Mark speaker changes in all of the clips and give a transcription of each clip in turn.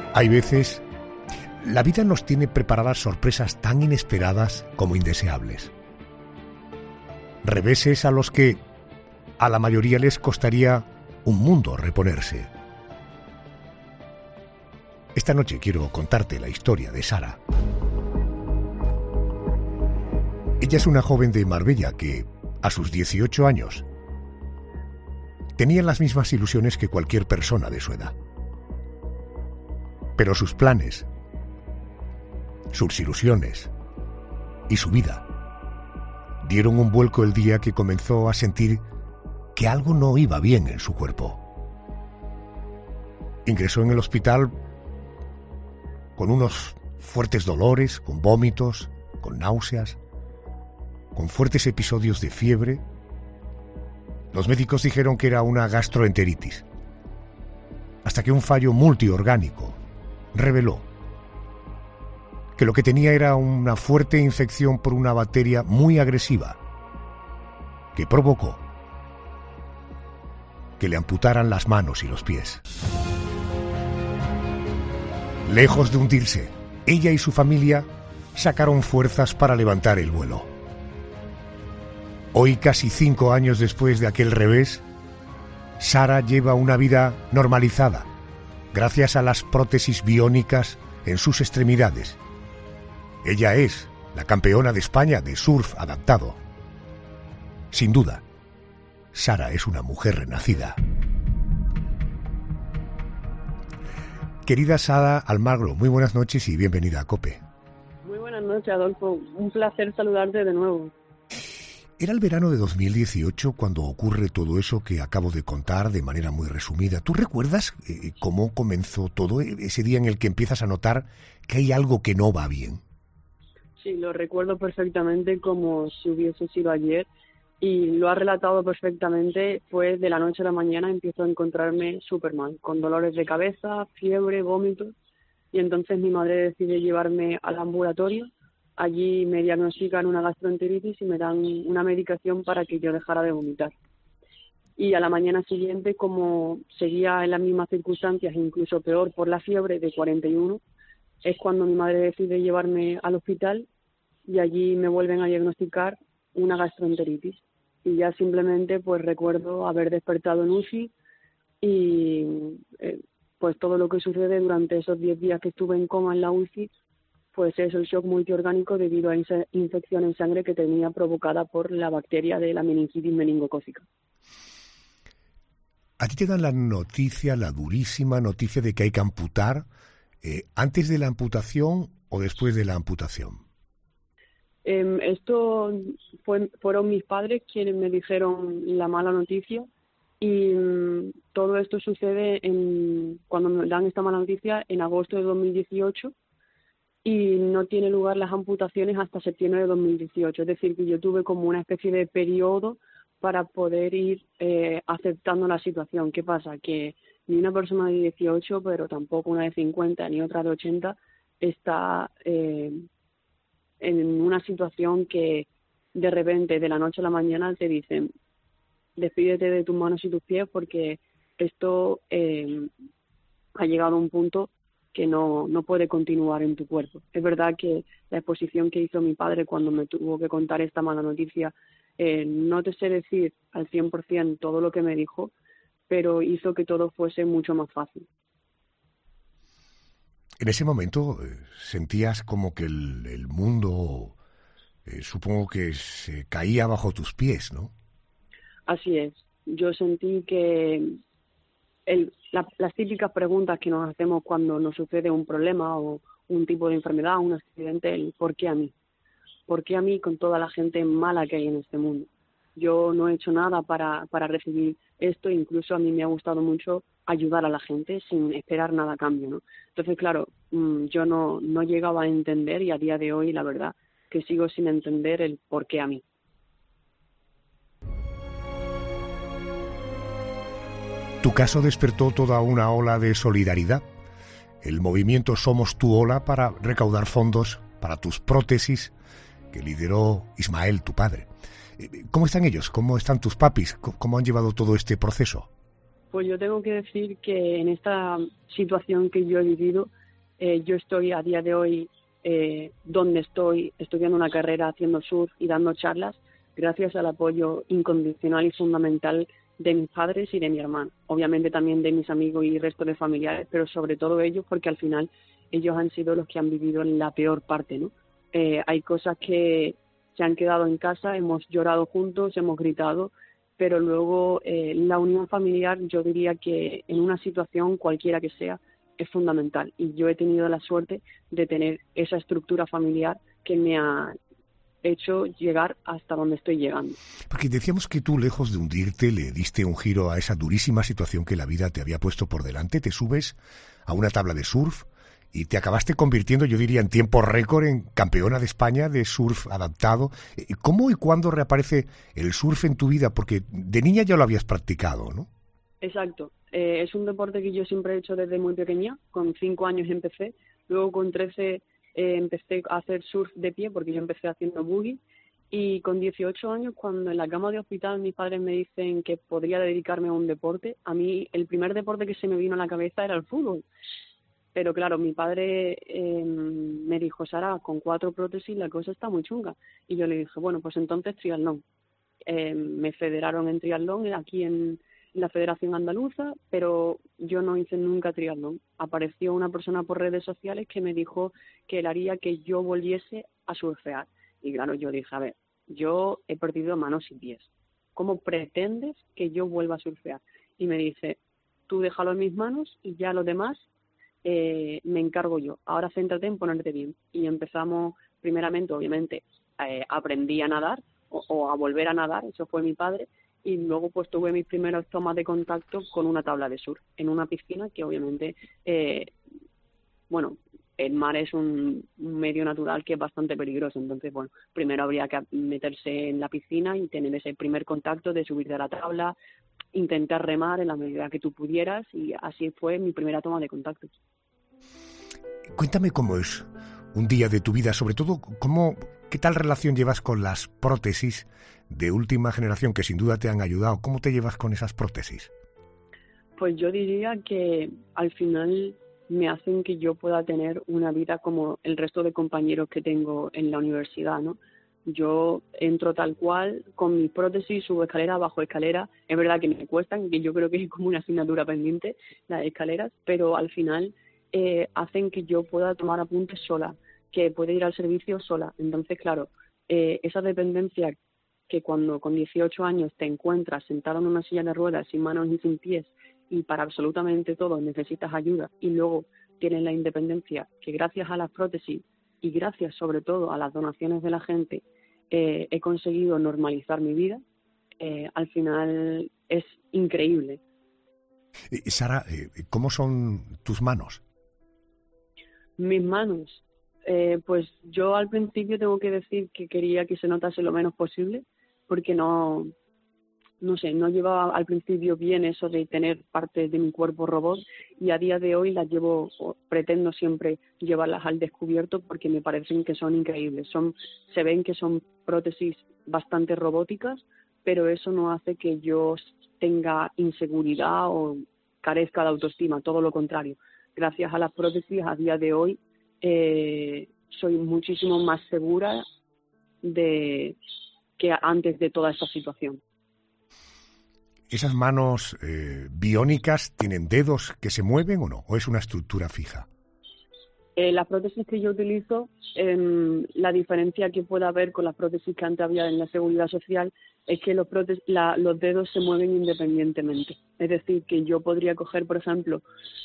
Speaker 1: Hay veces, la vida nos tiene preparadas sorpresas tan inesperadas como indeseables. Reveses a los que a la mayoría les costaría un mundo reponerse. Esta noche quiero contarte la historia de Sara. Ella es una joven de Marbella que, a sus 18 años, tenía las mismas ilusiones que cualquier persona de su edad. Pero sus planes, sus ilusiones y su vida dieron un vuelco el día que comenzó a sentir que algo no iba bien en su cuerpo. Ingresó en el hospital con unos fuertes dolores, con vómitos, con náuseas, con fuertes episodios de fiebre. Los médicos dijeron que era una gastroenteritis, hasta que un fallo multiorgánico reveló que lo que tenía era una fuerte infección por una bacteria muy agresiva que provocó que le amputaran las manos y los pies. Lejos de hundirse, ella y su familia sacaron fuerzas para levantar el vuelo. Hoy, casi 5 años después de aquel revés, Sara lleva una vida normalizada, gracias a las prótesis biónicas en sus extremidades. Ella es la campeona de España de surf adaptado. Sin duda, Sara es una mujer renacida. Querida Sara Almagro, muy buenas noches y bienvenida a COPE.
Speaker 2: Muy buenas noches, Adolfo. Un placer saludarte de nuevo.
Speaker 1: Era el verano de 2018 cuando ocurre todo eso que acabo de contar de manera muy resumida. ¿Tú recuerdas cómo comenzó todo ese día en el que empiezas a notar que hay algo que no va bien?
Speaker 2: Sí, lo recuerdo perfectamente como si hubiese sido ayer y lo ha relatado perfectamente. Pues de la noche a la mañana empiezo a encontrarme súper mal, con dolores de cabeza, fiebre, vómitos, y entonces mi madre decide llevarme al ambulatorio. Allí me diagnostican una gastroenteritis y me dan una medicación para que yo dejara de vomitar. Y a la mañana siguiente, como seguía en las mismas circunstancias, incluso peor por la fiebre de 41, es cuando mi madre decide llevarme al hospital y allí me vuelven a diagnosticar una gastroenteritis. Y ya simplemente pues recuerdo haber despertado en UCI y pues todo lo que sucede durante esos 10 días que estuve en coma en la UCI. Pues es el shock multiorgánico debido a esa infección en sangre que tenía provocada por la bacteria de la meningitis meningocócica.
Speaker 1: A ti te dan la noticia, la durísima noticia de que hay que amputar, ¿antes de la amputación o después de la amputación?
Speaker 2: Esto fueron mis padres quienes me dijeron la mala noticia y todo esto sucede cuando me dan esta mala noticia en agosto de 2018. Y no tiene lugar las amputaciones hasta septiembre de 2018. Es decir, que yo tuve como una especie de periodo para poder ir aceptando la situación. ¿Qué pasa? Que ni una persona de 18, pero tampoco una de 50, ni otra de 80, está en una situación que de repente, de la noche a la mañana, te dicen: despídete de tus manos y tus pies porque esto ha llegado a un punto que no puede continuar en tu cuerpo. Es verdad que la exposición que hizo mi padre cuando me tuvo que contar esta mala noticia, no te sé decir al 100% todo lo que me dijo, pero hizo que todo fuese mucho más fácil.
Speaker 1: En ese momento sentías como que el mundo, supongo que se caía bajo tus pies, ¿no?
Speaker 2: Así es. Yo sentí que las típicas preguntas que nos hacemos cuando nos sucede un problema o un tipo de enfermedad, un accidente, el ¿por qué a mí? ¿Por qué a mí con toda la gente mala que hay en este mundo? Yo no he hecho nada para recibir esto, incluso a mí me ha gustado mucho ayudar a la gente sin esperar nada a cambio, ¿no? Entonces, claro, yo no llegaba a entender y a día de hoy, la verdad, que sigo sin entender el por qué a mí.
Speaker 1: Tu caso despertó toda una ola de solidaridad. El movimiento Somos tu Ola para recaudar fondos para tus prótesis que lideró Ismael, tu padre. ¿Cómo están ellos? ¿Cómo están tus papis? ¿Cómo han llevado todo este proceso?
Speaker 2: Pues yo tengo que decir que en esta situación que yo he vivido, Yo estoy a día de hoy donde estoy, estudiando una carrera, haciendo surf y dando charlas, gracias al apoyo incondicional y fundamental de mis padres y de mi hermano. Obviamente también de mis amigos y resto de familiares, pero sobre todo ellos, porque al final ellos han sido los que han vivido la peor parte, ¿no? Hay cosas que se han quedado en casa, hemos llorado juntos, hemos gritado, pero luego la unión familiar, yo diría que en una situación cualquiera que sea, es fundamental. Y yo he tenido la suerte de tener esa estructura familiar que me ha hecho llegar hasta donde estoy llegando.
Speaker 1: Porque decíamos que tú, lejos de hundirte, le diste un giro a esa durísima situación que la vida te había puesto por delante. Te subes a una tabla de surf y te acabaste convirtiendo, yo diría, en tiempo récord en campeona de España de surf adaptado. ¿Cómo y cuándo reaparece el surf en tu vida? Porque de niña ya lo habías practicado, ¿no?
Speaker 2: Exacto. Es un deporte que yo siempre he hecho desde muy pequeña. Con 5 años empecé. Luego con 13 empecé a hacer surf de pie, porque yo empecé haciendo boogie. Y con 18 años, cuando en la cama de hospital mis padres me dicen que podría dedicarme a un deporte, a mí el primer deporte que se me vino a la cabeza era el fútbol. Pero claro, mi padre me dijo, Sara, con 4 prótesis la cosa está muy chunga. Y yo le dije, bueno, pues entonces triatlón. Me federaron en triatlón aquí en la Federación Andaluza, pero yo no hice nunca triatlón. Apareció una persona por redes sociales que me dijo que él haría que yo volviese a surfear. Y claro, yo dije, a ver, yo he perdido manos y pies. ¿Cómo pretendes que yo vuelva a surfear? Y me dice, tú déjalo en mis manos y ya lo demás me encargo yo. Ahora céntrate en ponerte bien. Y empezamos, primeramente, obviamente, aprendí a nadar o a volver a nadar, eso fue mi padre, y luego pues tuve mis primeros tomas de contacto con una tabla de surf, en una piscina que obviamente, el mar es un medio natural que es bastante peligroso, entonces bueno, primero habría que meterse en la piscina y tener ese primer contacto de subirte a la tabla, intentar remar en la medida que tú pudieras, y así fue mi primera toma de contacto.
Speaker 1: Cuéntame cómo es un día de tu vida, sobre todo qué tal relación llevas con las prótesis de última generación que sin duda te han ayudado. ¿Cómo te llevas con esas prótesis?
Speaker 2: Pues yo diría que al final me hacen que yo pueda tener una vida como el resto de compañeros que tengo en la universidad, ¿no? Yo entro tal cual, con mis prótesis, subo escalera, bajo escalera. Es verdad que me cuestan, que yo creo que es como una asignatura pendiente, las escaleras, pero al final hacen que yo pueda tomar apuntes sola, que pueda ir al servicio sola. Entonces, claro, esa dependencia que cuando con 18 años te encuentras sentado en una silla de ruedas, sin manos y sin pies, y para absolutamente todo necesitas ayuda, y luego tienes la independencia que gracias a las prótesis y gracias sobre todo a las donaciones de la gente he conseguido normalizar mi vida, al final es increíble.
Speaker 1: Sara, ¿cómo son tus manos?
Speaker 2: Mis manos, pues yo al principio tengo que decir que quería que se notase lo menos posible, porque no llevaba al principio bien eso de tener partes de mi cuerpo robot, y a día de hoy las llevo, pretendo siempre llevarlas al descubierto porque me parecen que son increíbles. Se ven que son prótesis bastante robóticas, pero eso no hace que yo tenga inseguridad o carezca de autoestima, todo lo contrario. Gracias a las prótesis a día de hoy soy muchísimo más segura que antes de toda esta situación.
Speaker 1: ¿Esas manos biónicas tienen dedos que se mueven o no? ¿O es una estructura fija?
Speaker 2: Las prótesis que yo utilizo, la diferencia que puede haber con las prótesis que antes había en la Seguridad Social es que los dedos se mueven independientemente. Es decir, que yo podría coger, por ejemplo,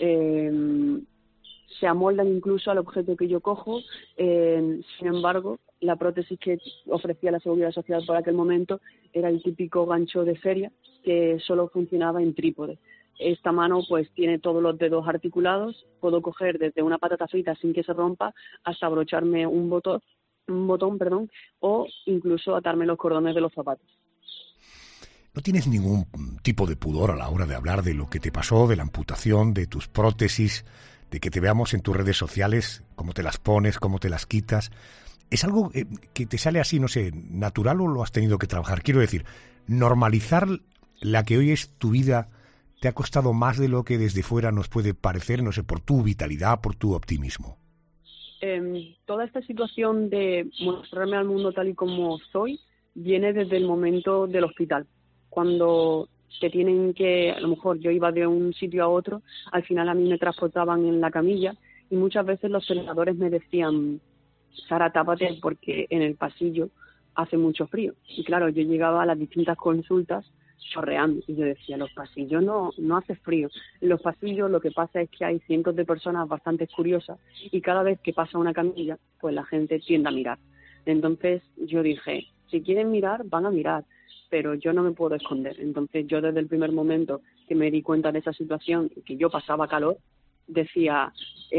Speaker 2: se amoldan incluso al objeto que yo cojo. Sin embargo, la prótesis que ofrecía la Seguridad Social por aquel momento era el típico gancho de feria que solo funcionaba en trípode. Esta mano pues tiene todos los dedos articulados, puedo coger desde una patata frita sin que se rompa hasta abrocharme un botón, o incluso atarme los cordones de los zapatos.
Speaker 1: ¿No tienes ningún tipo de pudor a la hora de hablar de lo que te pasó, de la amputación, de tus prótesis, de que te veamos en tus redes sociales, cómo te las pones, cómo te las quitas? ¿Es algo que te sale así, no sé, natural o lo has tenido que trabajar? Quiero decir, normalizar la que hoy es tu vida te ha costado más de lo que desde fuera nos puede parecer, no sé, por tu vitalidad, por tu optimismo?
Speaker 2: Toda esta situación de mostrarme al mundo tal y como soy viene desde el momento del hospital, cuando te tienen que, a lo mejor yo iba de un sitio a otro, al final a mí me transportaban en la camilla y muchas veces los celadores me decían: Sara, tápate porque en el pasillo hace mucho frío. Y claro, yo llegaba a las distintas consultas chorreando y yo decía: los pasillos no hace frío. En los pasillos lo que pasa es que hay cientos de personas bastante curiosas y cada vez que pasa una camilla, pues la gente tiende a mirar. Entonces yo dije: si quieren mirar, van a mirar, pero yo no me puedo esconder. Entonces yo desde el primer momento que me di cuenta de esa situación y que yo pasaba calor, decía: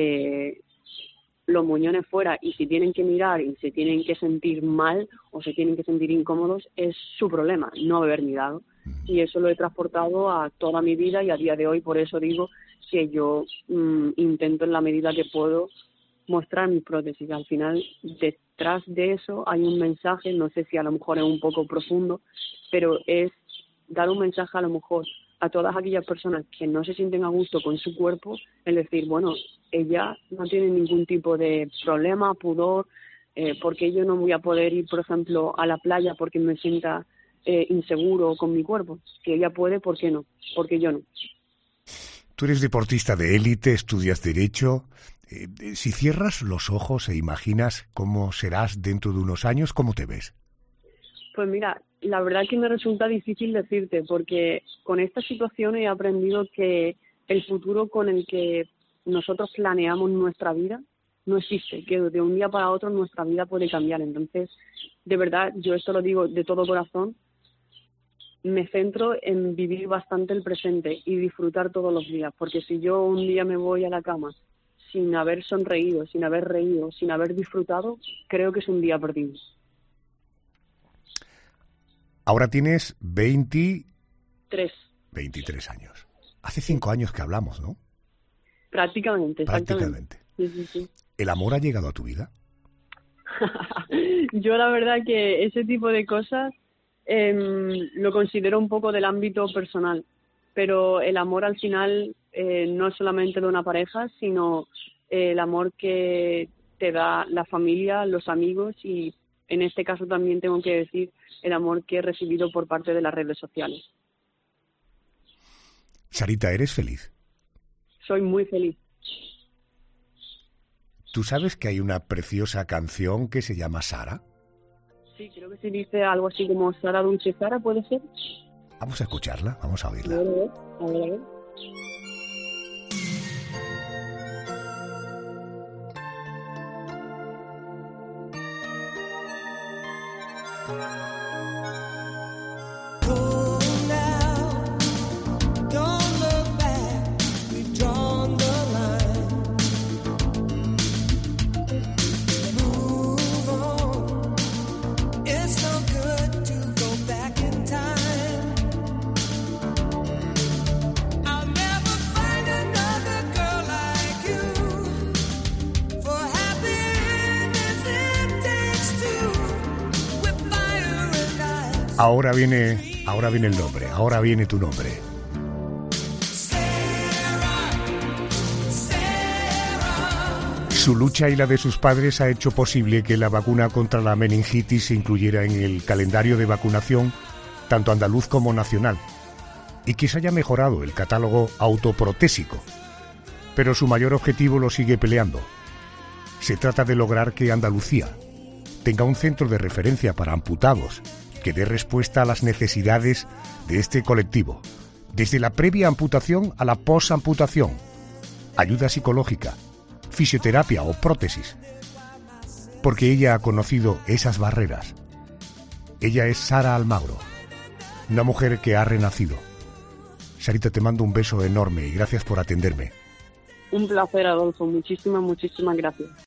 Speaker 2: los moñones fuera, y si tienen que mirar y se tienen que sentir mal o se tienen que sentir incómodos, es su problema, no haber mirado. Y eso lo he transportado a toda mi vida y a día de hoy, por eso digo que yo intento en la medida que puedo mostrar mis prótesis. Al final, detrás de eso hay un mensaje, no sé si a lo mejor es un poco profundo, pero es dar un mensaje a lo mejor a todas aquellas personas que no se sienten a gusto con su cuerpo, es decir, bueno, ella no tiene ningún tipo de problema, pudor, porque yo no voy a poder ir, por ejemplo, a la playa porque me sienta inseguro con mi cuerpo. Si ella puede, ¿por qué no? Porque yo no.
Speaker 1: Tú eres deportista de élite, estudias Derecho. Si cierras los ojos e imaginas cómo serás dentro de unos años, ¿cómo te ves?
Speaker 2: Pues mira, la verdad que me resulta difícil decirte, porque con esta situación he aprendido que el futuro con el que nosotros planeamos nuestra vida no existe, que de un día para otro nuestra vida puede cambiar. Entonces, de verdad, yo esto lo digo de todo corazón, me centro en vivir bastante el presente y disfrutar todos los días, porque si yo un día me voy a la cama sin haber sonreído, sin haber reído, sin haber disfrutado, creo que es un día perdido.
Speaker 1: Ahora tienes 23 años. Hace 5 años que hablamos, ¿no?
Speaker 2: Prácticamente, exactamente. Sí.
Speaker 1: ¿El amor ha llegado a tu vida?
Speaker 2: Yo la verdad que ese tipo de cosas lo considero un poco del ámbito personal, pero el amor al final no es solamente de una pareja, sino el amor que te da la familia, los amigos y en este caso también tengo que decir el amor que he recibido por parte de las redes sociales.
Speaker 1: Sarita, ¿eres feliz?
Speaker 2: Soy muy feliz.
Speaker 1: ¿Tú sabes que hay una preciosa canción que se llama Sara?
Speaker 2: Sí, creo que se dice algo así como Sara Dulce Sara, ¿puede ser?
Speaker 1: Vamos a escucharla, vamos a oírla.
Speaker 2: A ver. Ahora viene el nombre, ahora viene tu nombre. Su lucha y la de sus padres ha hecho posible que la vacuna contra la meningitis se incluyera en el calendario de vacunación, tanto andaluz como nacional, y que se haya mejorado el catálogo autoprotésico. Pero su mayor objetivo lo sigue peleando. Se trata de lograr que Andalucía tenga un centro de referencia para amputados que dé respuesta a las necesidades de este colectivo, desde la previa amputación a la posamputación, ayuda psicológica, fisioterapia o prótesis, porque ella ha conocido esas barreras. Ella es Sara Almagro, una mujer que ha renacido. Sarita, te mando un beso enorme y gracias por atenderme. Un placer, Adolfo. Muchísimas gracias.